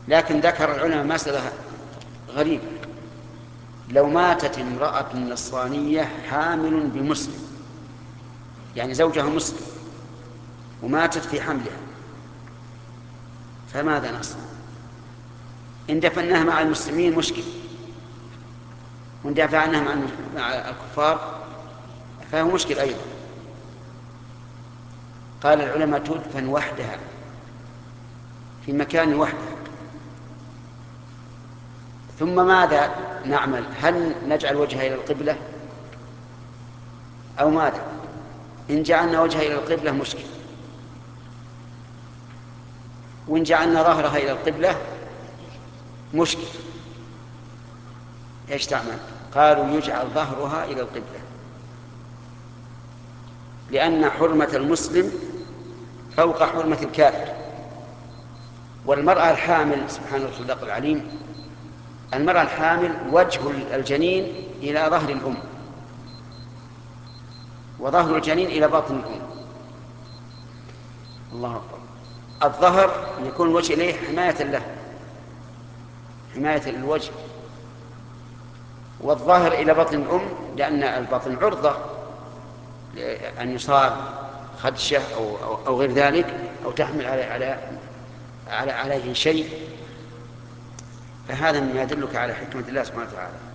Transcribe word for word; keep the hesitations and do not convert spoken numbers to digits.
لكن ذكر العلماء مسألة غريبة: لو ماتت امرأة نصرانية حامل بمسلم، يعني زوجها مسلم وماتت في حملها، فماذا نصنع؟ إن دفناها مع المسلمين مشكل، وإن دفعناها مع مع الكفار فهو مشكل أيضا. قال العلماء: تدفن وحدها في مكان وحدها. ثم ماذا نعمل؟ هل نجعل وجهها إلى القبلة أو ماذا؟ إن جعلنا وجهها إلى القبلة مشكل، وإن جعلنا ظهرها إلى القبلة مشكل. إيش تعمل؟ قالوا: يجعل ظهرها إلى القبلة، لأن حرمة المسلم فوق حرمة الكافر. والمرأة الحامل، سبحان الخلاق العليم، المرأة الحامل وجه الجنين إلى ظهر الأم، وظهر الجنين إلى باطن الأم. الله أكبر. الظهر يكون الوجه إليه حماية له، حماية للوجه، والظهر إلى بطن الأم لأن البطن عرضة أن يصاب خدشة أو, أو, أو غير ذلك، أو تحمل على على على عليه شيء. فهذا مما يدلك على حكمة الله سبحانه وتعالى.